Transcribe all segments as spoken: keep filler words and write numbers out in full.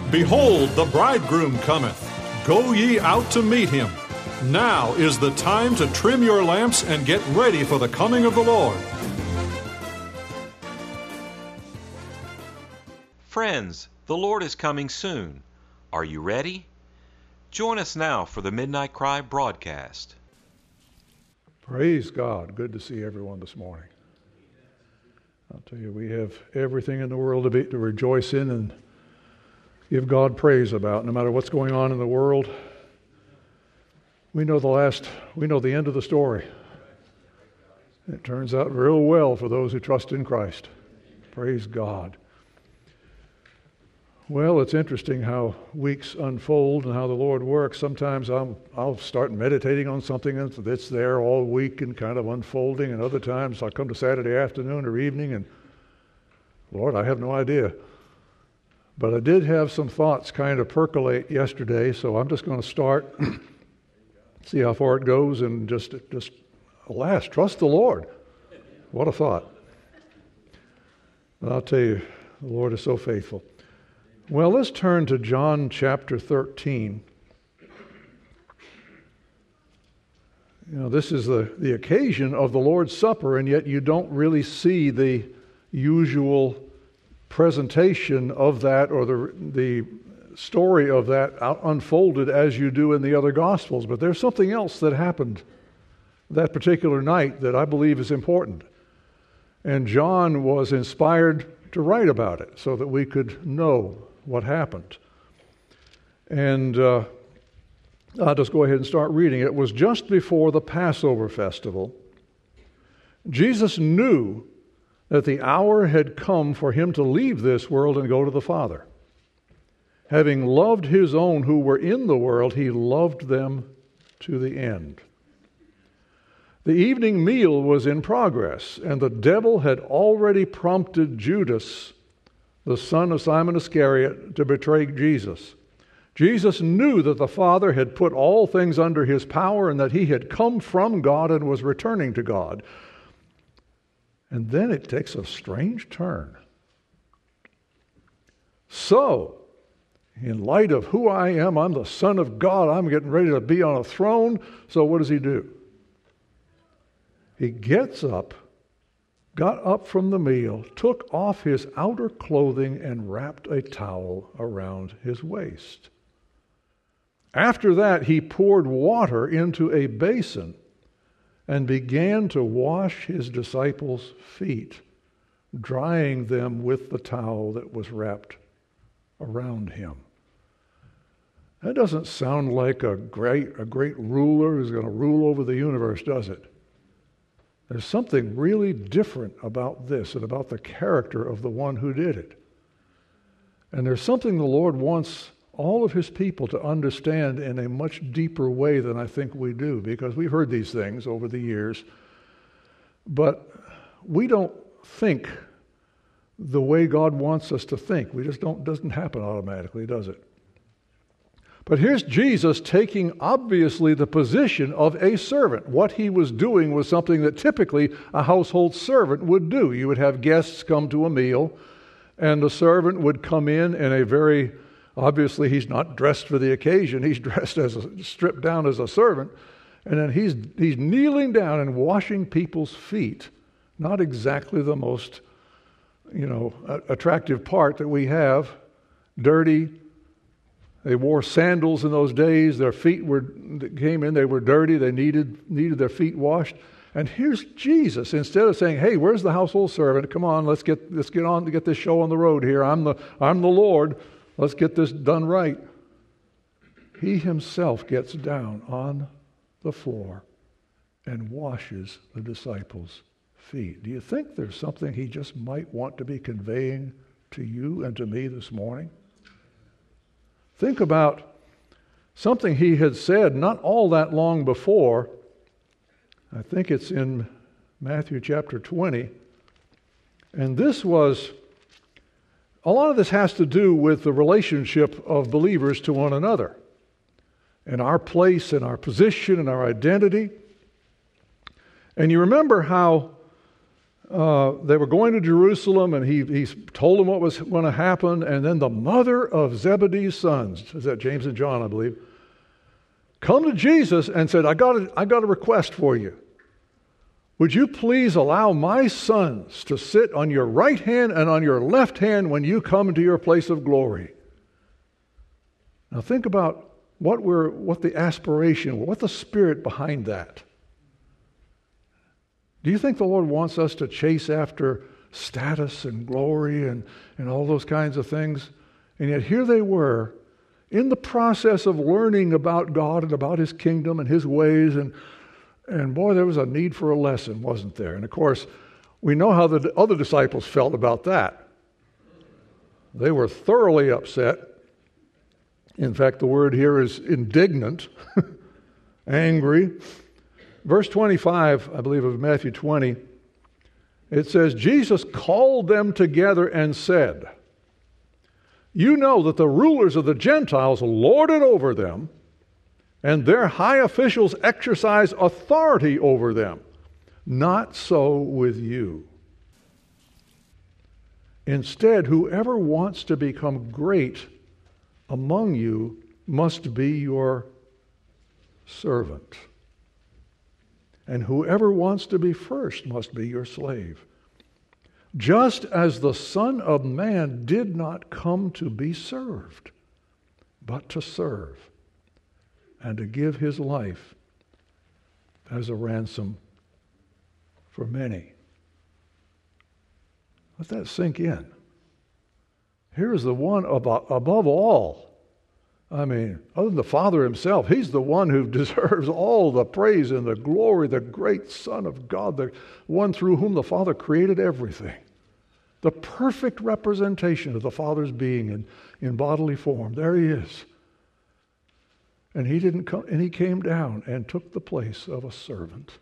Behold, the bridegroom cometh. Go ye out to meet him. Now is the time to trim your lamps and get ready for the coming of the Lord. Friends, the Lord is coming soon. Are you ready? Join us now for the Midnight Cry broadcast. Praise God. Good to see everyone this morning. I'll tell you, we have everything in the world to, be, to rejoice in and give God praise about, no matter what's going on in the world. We know the last, we know the end of the story. It turns out real well for those who trust in Christ. Praise God. Well, it's interesting how weeks unfold and how the Lord works. Sometimes I'll, I'll start meditating on something that's there all week and kind of unfolding, and other times I'll come to Saturday afternoon or evening and, Lord, I have no idea. But I did have some thoughts kind of percolate yesterday, so I'm just going to start, see how far it goes, and just, just, alas, trust the Lord. What a thought. But I'll tell you, the Lord is so faithful. Well, let's turn to John chapter thirteen. You know, this is the, the occasion of the Lord's Supper, and yet you don't really see the usual presentation of that or the, the story of that out, unfolded as you do in the other Gospels. But there's something else that happened that particular night that I believe is important. And John was inspired to write about it so that we could know what happened. And uh, I'll just go ahead and start reading. It was just before the Passover festival. Jesus knew that the hour had come for him to leave this world and go to the Father. Having loved his own who were in the world, he loved them to the end. The evening meal was in progress, and the devil had already prompted Judas, the son of Simon Iscariot, to betray Jesus. Jesus knew that the Father had put all things under his power and that he had come from God and was returning to God. And then it takes a strange turn. So, in light of who I am, I'm the Son of God, I'm getting ready to be on a throne, so what does he do? He gets up, got up from the meal, took off his outer clothing, and wrapped a towel around his waist. After that, he poured water into a basin and began to wash his disciples' feet, drying them with the towel that was wrapped around him. That doesn't sound like a great, a great ruler who's going to rule over the universe, does it? There's something really different about this and about the character of the one who did it. And there's something the Lord wants all of his people to understand in a much deeper way than I think we do, because we've heard these things over the years, but we don't think the way God wants us to think. We just don't, doesn't happen automatically, does it? But here's Jesus taking obviously the position of a servant. What he was doing was something that typically a household servant would do. You would have guests come to a meal, and the servant would come in in a very, obviously he's not dressed for the occasion. He's dressed as a, stripped down as a servant, and then he's he's kneeling down and washing people's feet. Not exactly the most, you know, attractive part that we have. Dirty. They wore sandals in those days. Their feet were that came in. They were dirty. They needed needed their feet washed. And here's Jesus. Instead of saying, "Hey, where's the household servant? Come on, let's get let's get on to get this show on the road here. I'm the I'm the Lord. Let's get this done right." He himself gets down on the floor and washes the disciples' feet. Do you think there's something he just might want to be conveying to you and to me this morning? Think about something he had said not all that long before. I think it's in Matthew chapter twenty. And this was, a lot of this has to do with the relationship of believers to one another, and our place and our position and our identity. And you remember how uh, they were going to Jerusalem, and he, he told them what was going to happen. And then the mother of Zebedee's sons, is that James and John, I believe, come to Jesus and said, I got a, I got a request for you. Would you please allow my sons to sit on your right hand and on your left hand when you come to your place of glory? Now think about what we're, what the aspiration, what the spirit behind that. Do you think the Lord wants us to chase after status and glory and, and all those kinds of things? And yet here they were in the process of learning about God and about His kingdom and His ways, and and boy, there was a need for a lesson, wasn't there? And of course, we know how the other disciples felt about that. They were thoroughly upset. In fact, the word here is indignant, angry. Verse twenty-five, I believe, of Matthew twenty, it says, Jesus called them together and said, you know that the rulers of the Gentiles lord it over them, and their high officials exercise authority over them. Not so with you. Instead, whoever wants to become great among you must be your servant. And whoever wants to be first must be your slave. Just as the Son of Man did not come to be served, but to serve, and to give his life as a ransom for many. Let that sink in. Here is the one above, above all. I mean, other than the Father himself, he's the one who deserves all the praise and the glory, the great Son of God, the one through whom the Father created everything. The perfect representation of the Father's being in, in bodily form. There he is. And he didn't come, and he came down and took the place of a servant.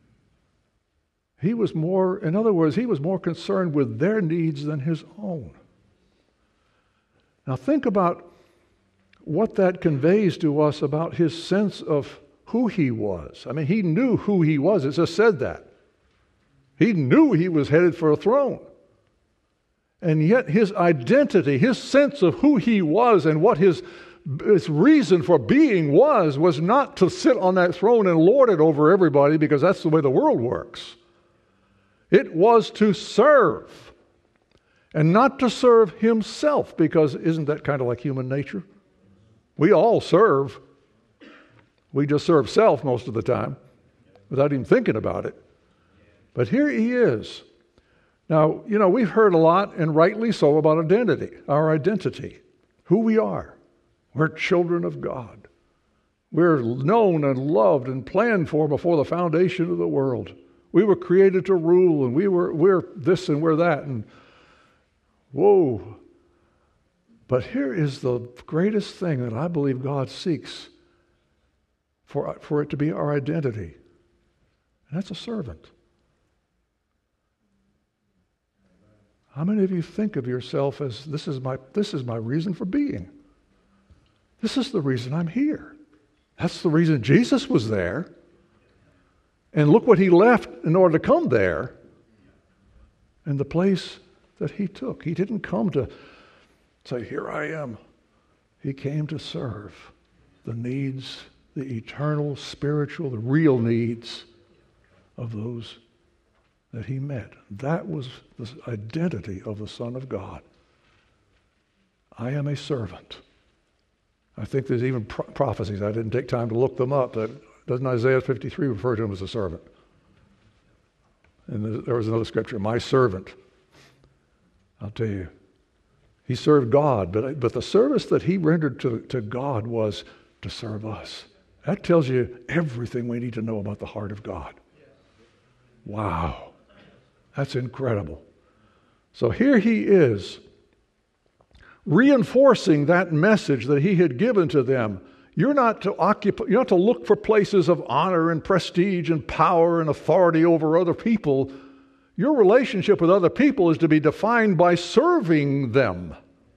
He was more, in other words, he was more concerned with their needs than his own. Now think about what that conveys to us about his sense of who he was. I mean, he knew who he was. It just said that. He knew he was headed for a throne. And yet his identity, his sense of who he was and what his, his reason for being was, was not to sit on that throne and lord it over everybody, because that's the way the world works. It was to serve. And not to serve himself, because isn't that kind of like human nature? We all serve. We just serve self most of the time without even thinking about it. But here he is. Now, you know, we've heard a lot, and rightly so, about identity, our identity, who we are. We're children of God. We're known and loved and planned for before the foundation of the world. We were created to rule, and we were, we're this and we're that, and whoa. But here is the greatest thing that I believe God seeks for, for it to be our identity. And that's a servant. How many of you think of yourself as, this is my, this is my reason for being? This is the reason I'm here. That's the reason Jesus was there. And look what he left in order to come there. And the place that he took. He didn't come to say, here I am. He came to serve the needs, the eternal, spiritual, the real needs of those that he met. That was the identity of the Son of God. I am a servant. I think there's even pro- prophecies. I didn't take time to look them up. But doesn't Isaiah fifty-three refer to him as a servant? And there was another scripture, my servant. I'll tell you, he served God, but, but the service that he rendered to, to God was to serve us. That tells you everything we need to know about the heart of God. Wow. That's incredible. So here he is, reinforcing that message that he had given to them. You're not to occupy, you're not to look for places of honor and prestige and power and authority over other people. Your relationship with other people is to be defined by serving them.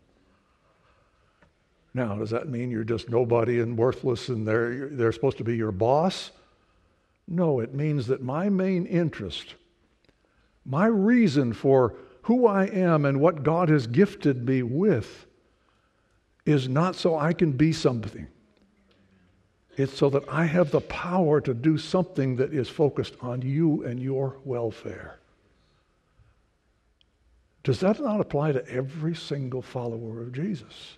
Now, does that mean you're just nobody and worthless and they're, they're supposed to be your boss? No, it means that my main interest My reason for who I am and what God has gifted me with is not so I can be something. It's so that I have the power to do something that is focused on you and your welfare. Does that not apply to every single follower of Jesus?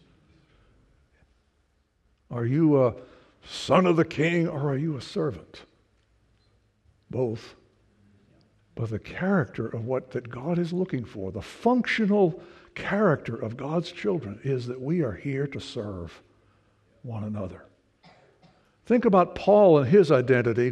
Are you a son of the king or are you a servant? Both. But the character of what that God is looking for, the functional character of God's children, is that we are here to serve one another. Think about Paul and his identity.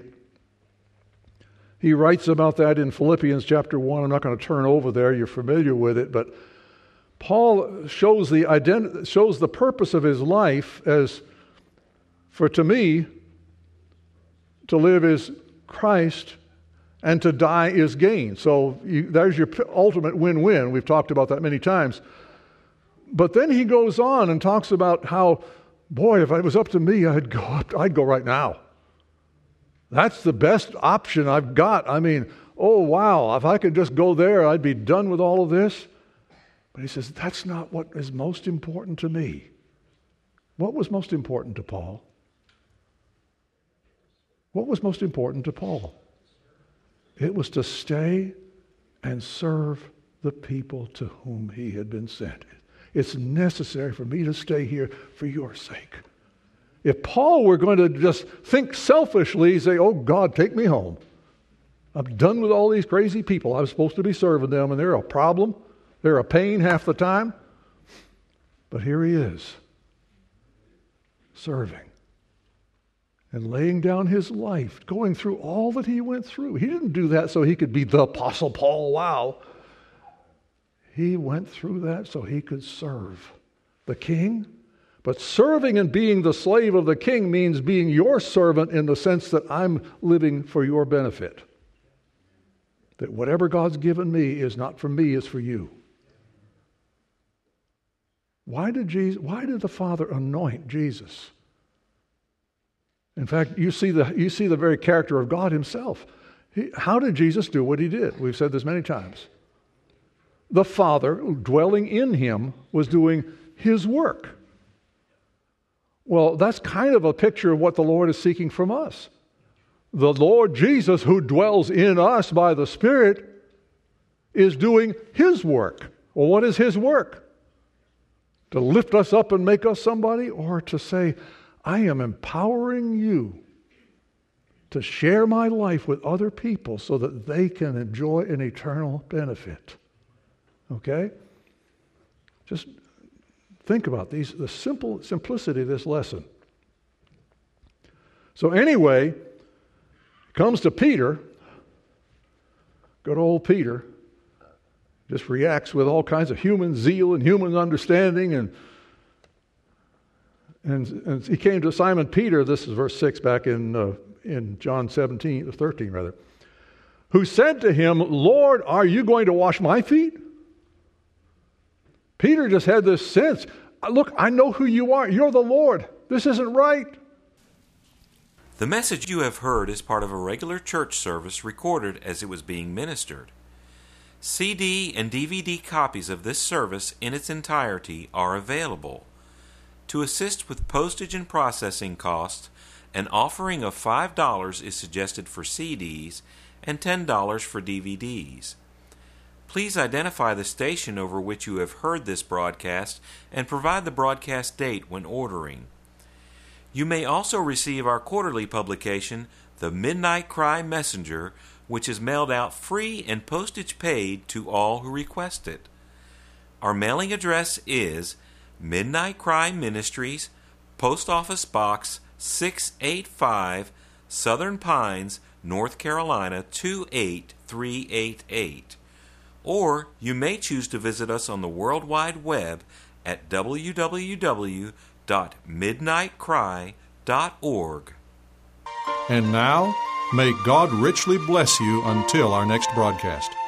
He writes about that in Philippians chapter one. I'm not going to turn over there. You're familiar with it. But Paul shows the identi- shows the purpose of his life as, for to me, to live is Christ and to die is gain. So you, there's your ultimate win-win. We've talked about that many times. But then he goes on and talks about how, boy, if it was up to me, I'd go up, I'd go right now. That's the best option I've got. I mean, oh, wow, if I could just go there, I'd be done with all of this. But he says, that's not what is most important to me. What was most important to Paul? What was most important to Paul? It was to stay and serve the people to whom he had been sent. It's necessary for me to stay here for your sake. If Paul were going to just think selfishly, say, oh, God, take me home. I'm done with all these crazy people. I was supposed to be serving them, and they're a problem. They're a pain half the time. But here he is, serving and laying down his life, going through all that he went through. He didn't do that so he could be the Apostle Paul. Wow. He went through that so he could serve the king. But serving and being the slave of the king means being your servant in the sense that I'm living for your benefit. That whatever God's given me is not for me, it's for you. Why did Jesus, why did the Father anoint Jesus? In fact, you see the, you see the very character of God himself. He, how did Jesus do what he did? We've said this many times. The Father, dwelling in him, was doing his work. Well, that's kind of a picture of what the Lord is seeking from us. The Lord Jesus, who dwells in us by the Spirit, is doing his work. Well, what is his work? To lift us up and make us somebody, or to say, I am empowering you to share my life with other people so that they can enjoy an eternal benefit. Okay? Just think about these, the simple simplicity of this lesson. So anyway, comes to Peter. Good old Peter just reacts with all kinds of human zeal and human understanding, and and, and he came to Simon Peter. This is verse six back in uh, in John seventeen, thirteen rather, who said to him, Lord, are you going to wash my feet? Peter just had this sense, look, I know who you are. You're the Lord. This isn't right. The message you have heard is part of a regular church service recorded as it was being ministered. C D and D V D copies of this service in its entirety are available. To assist with postage and processing costs, an offering of five dollars is suggested for C Ds and ten dollars for D V Ds. Please identify the station over which you have heard this broadcast and provide the broadcast date when ordering. You may also receive our quarterly publication, The Midnight Cry Messenger, which is mailed out free and postage paid to all who request it. Our mailing address is Midnight Cry Ministries, Post Office Box six eighty-five, Southern Pines, North Carolina two eight three eight eight. Or you may choose to visit us on the World Wide Web at w w w dot midnight cry dot org. And now, may God richly bless you until our next broadcast.